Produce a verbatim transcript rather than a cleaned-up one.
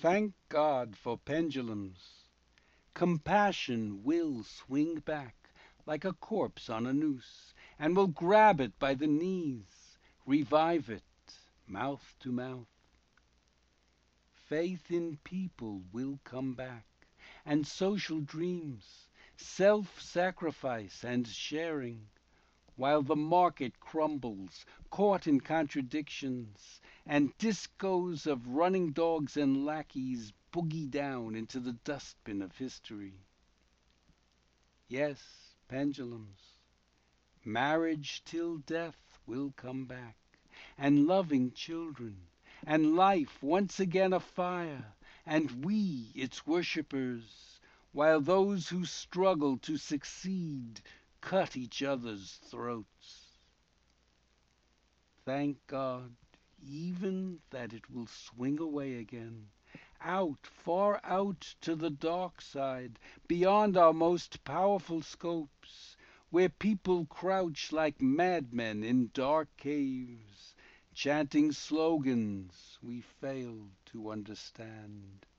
Thank God for pendulums. Compassion will swing back like a corpse on a noose, and will grab it by the knees, revive it, mouth to mouth. Faith in people will come back, and social dreams, self-sacrifice and sharing, while the market crumbles, caught in contradictions, and discos of running dogs and lackeys boogie down into the dustbin of history. Yes, pendulums. Marriage till death will come back, and loving children, and life once again afire, and we its worshippers, while those who struggle to succeed cut each other's throats. Thank God, even that it will swing away again, out, far out to the dark side, beyond our most powerful scopes, where people crouch like madmen in dark caves, chanting slogans we fail to understand.